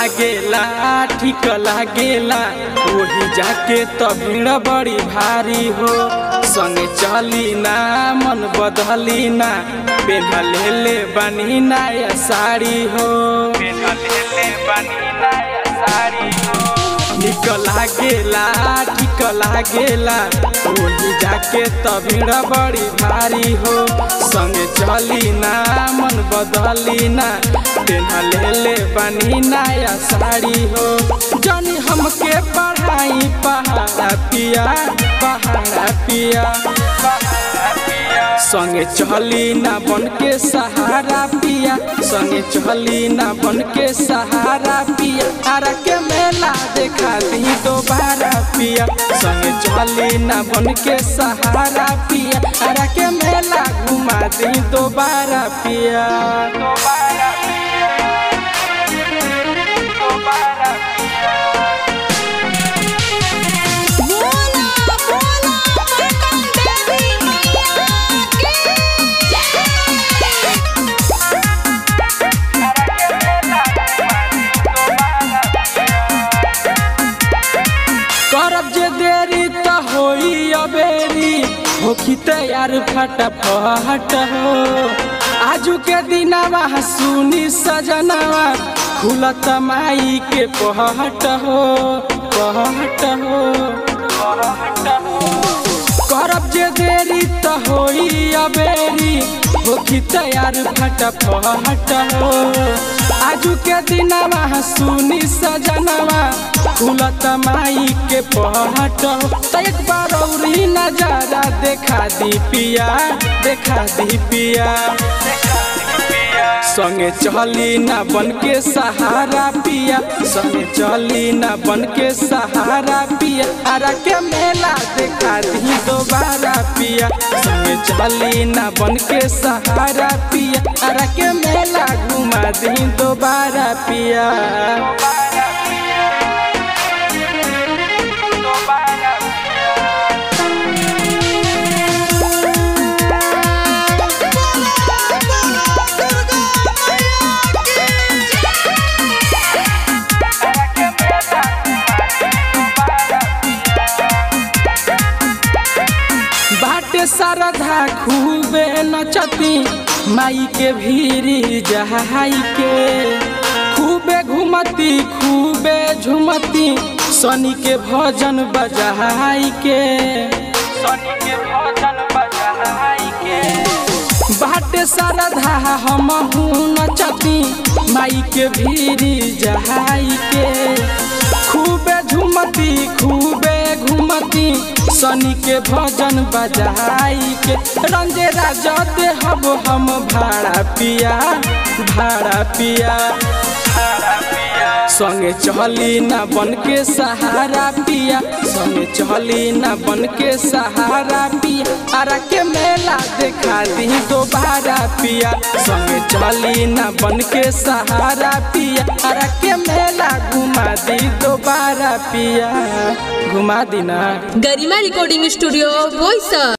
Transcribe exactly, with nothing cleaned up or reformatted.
लागेला ठीक लागेला वही जाके तो भीड़ बड़ी भारी हो। संगे चली ना मन बदली ना पेन्हले ले बनी नया साड़ी हो। पेन्हले बनी नया साड़ी हो। निक लागेला ठीक लागेला वही जाके तो भीड़ बड़ी भारी हो। संगे चली ना मन बदली ना पेन्हले ले बनी नया साड़ी हो। जानी हमके पढ़ाई पहाड़ा पिया पहाड़ा पिया संगे चली ना बन के सहारा पिया संगे चली ना बन के सहारा पिया। आरा के मेला देखा दी दोबारा पिया संगे चली ना बन के सहारा पिया। आरा के मेला घुमा दी दोबारा पिया दोबारा पिया दोबारा पिया। करब जे देरी तो होई अबेरी होखी तैयार फटाफट हो। आजू के दिनवा सुनी सजनवा खुलत माई के पहट हो पहट हो पहट हो। करब जे देरी तो होई अबेरी होखी तैयार फटाफट हो। आजू के दिनवा सुनी सजनवा खुलत माई के पहट हो। तो एक बार औरी नजारा देखा दी पिया देखा दी पिया संगे चली ना बन के सहारा पिया संगे चली ना बन के सहारा पिया। आरा के मेला देखा दी दोबारा पिया संगे चली ना बन के सहारा पिया। आरा के मेला घुमा दी दोबारा पिया बाटे सरधा खूबे नचती माई के भीरी जहाई के। खूबे घूमती खूबे झुमती सनी के भजन बजाई के सनी के भजन बजाई के। बाटे सरधा हम नचती माई के भीरी जहाई के। खूबे झुमती खूबे घूमती सनी के भजन बजाई के। रंजे राजा दे हब हम भाड़ा पिया भाड़ा पिया संगे चली ना बन के सहारा पिया संगे चली ना बन के सहारा पिया। आरा के मेला देखा दी दोबारा पिया संगे चली ना बन के सहारा पिया। आरा के मेला घुमा दी दोबारा पिया घुमा दी ना। Garima recording studio voice.